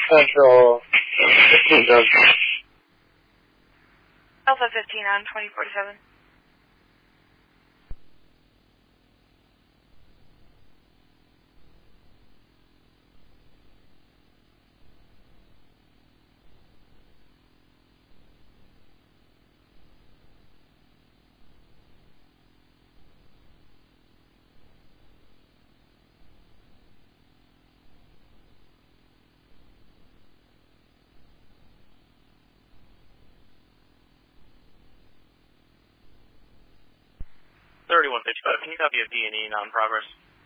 Central 15 does. Alpha 15 on 2047. Can you copy a B&E non-progress?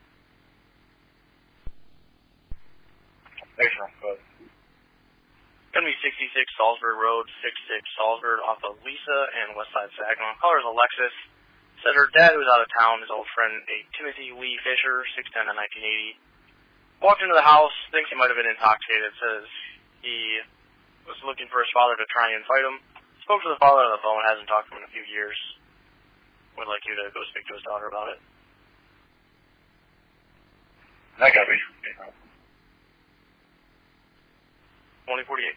Thanks, Ron. Go ahead. Gonna be 66 Salisbury Road, 66 Salisbury off of Lisa and Westside Saginaw. Caller is Alexis. Said her dad, who's out of town, his old friend, a Timothy Lee Fisher, 6'10" in 1980. Walked into the house, thinks he might have been intoxicated, says he was looking for his father to try and fight him. Spoke to the father on the phone, hasn't talked to him in a few years. Would like you to go speak to his daughter about it. That got me. 2048.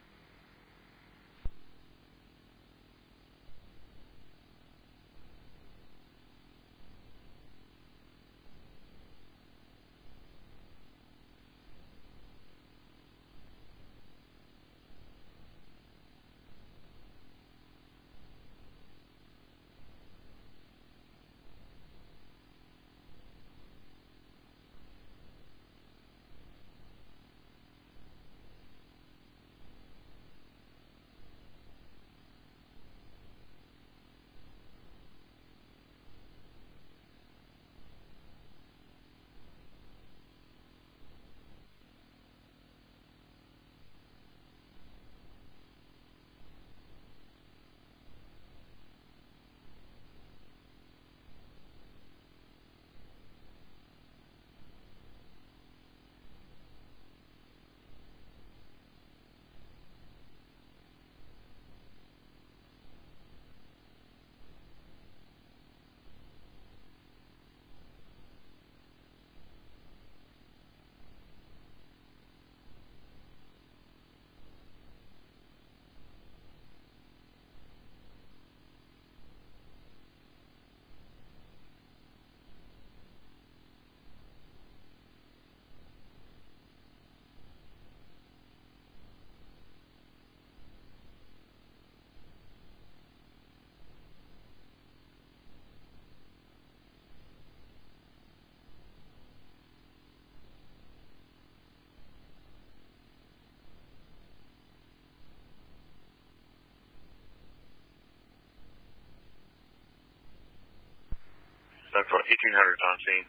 That's what, 1800 on scene.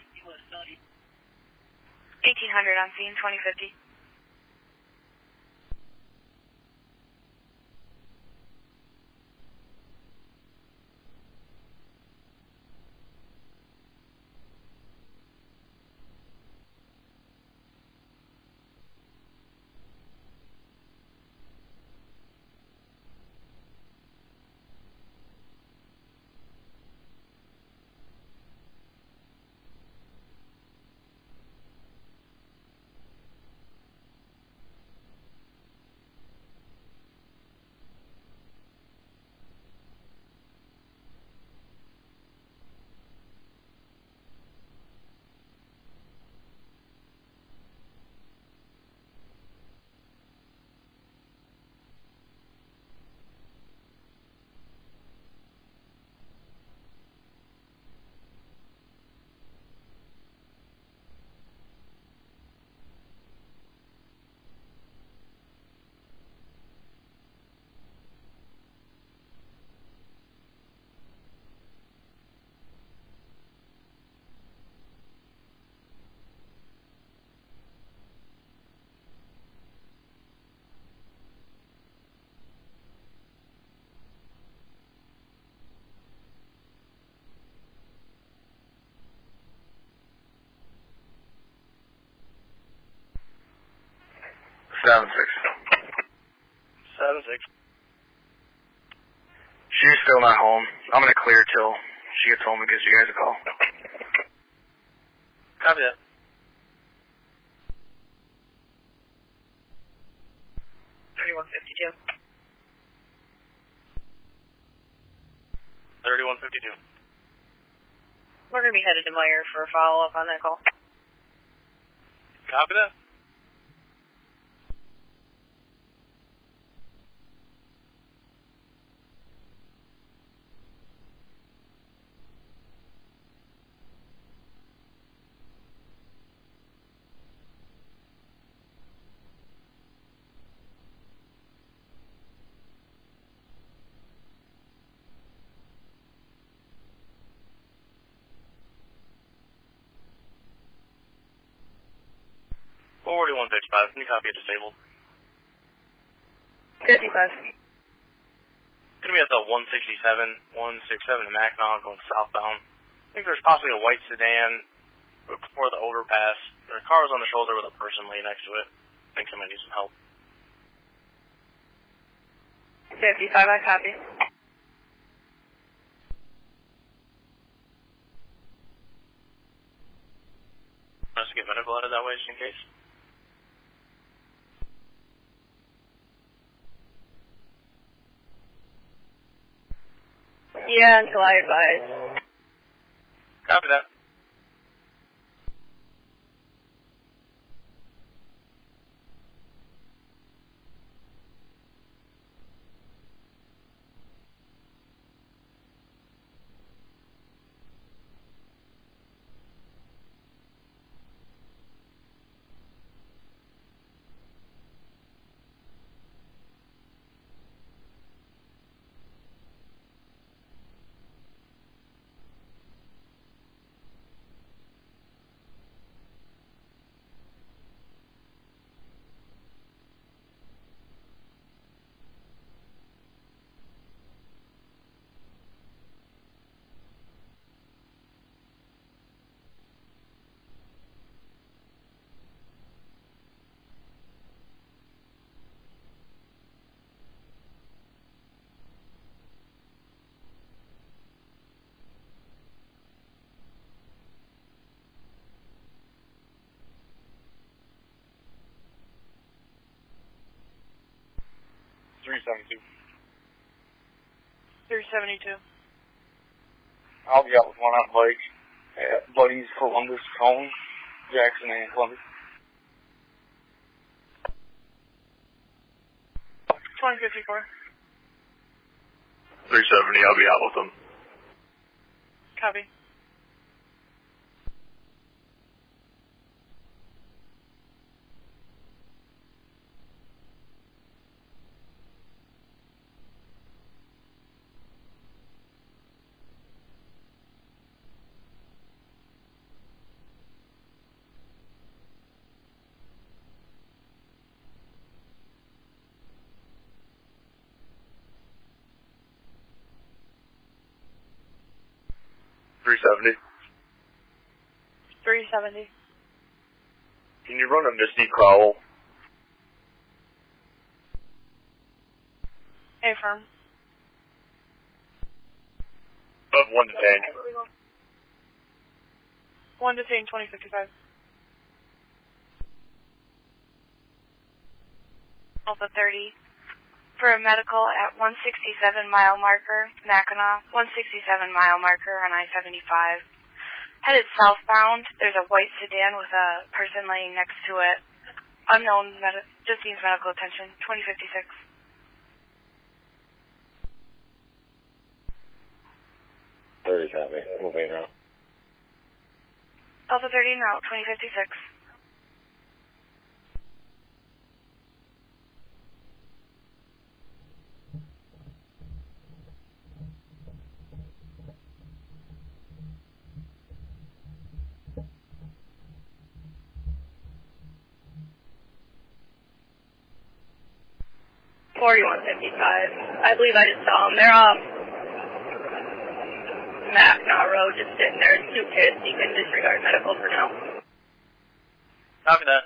1800 on scene, 2050. Seven six. She's still not home. I'm gonna clear till she gets home and gives you guys a call. Copy that. 3152. 3152. We're going to be headed to Meyer for a follow-up on that call. Copy that. Forward 155, can you copy it disabled? 55. Gonna be at the 167 in Mackinac going southbound. I think there's possibly a white sedan before the overpass. Their car was on the shoulder with a person laying next to it. I think somebody needs some help. 55, I copy. Let's get medical out of that way just in case. Yeah, until I advise. Copy that. $372. 372. I'll be out with one on Blake at Buddy's Columbus, Cone, Jackson, and Columbus. 2054. 370, I'll be out with them. Copy. $370. 370. Can you run a Misty Crowell? A-firm. Of 1 to 10. 1 to 10, 2055. Alpha 30. For a medical at 167 mile marker, Mackinac, 167 mile marker on I-75. Headed southbound, there's a white sedan with a person laying next to it. Unknown, just needs medical attention, 2056. Copy. Moving around. Alpha 30 now, 2056. I believe I just saw them. They're off Mackinac Road, just sitting there. It's 2 kids. You can disregard medical for now. Copy that.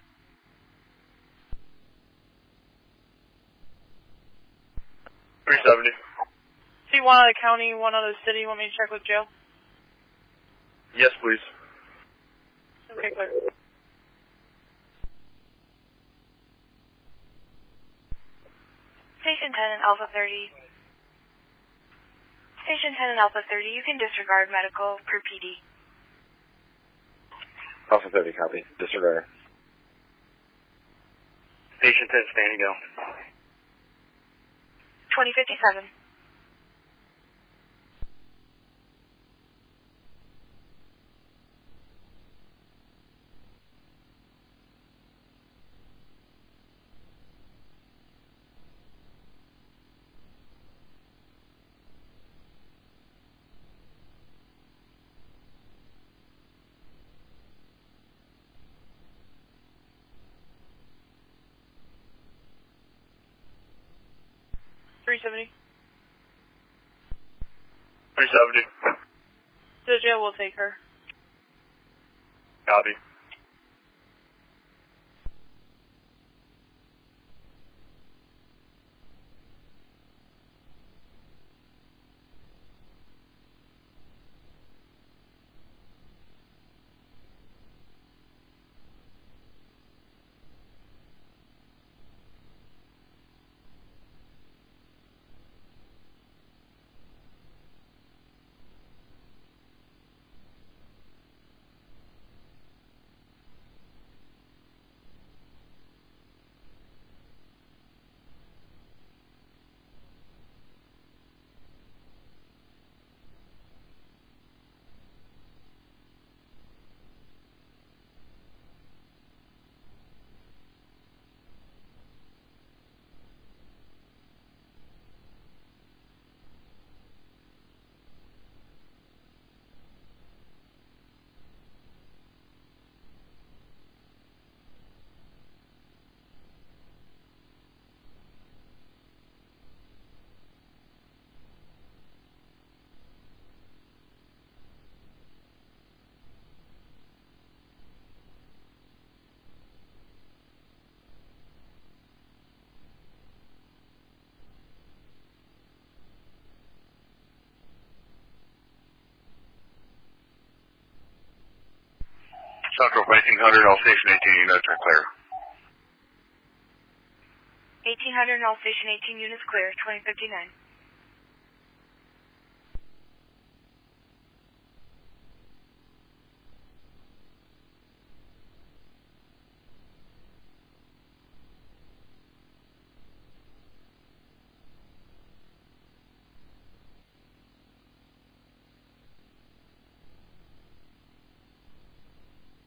$370. See one out of the county, one out of the city. You want me to check with Joe? Yes, please. Okay, clear. Station 10 and Alpha 30. Station 10 and Alpha 30, you can disregard medical per PD. Alpha 30, copy. Disregard. Station 10, standing go. 2057. $370. 370. The jail will take her. Copy. Central 1800, all station 18 units are clear. 1800 and all station 18 units clear, 2059.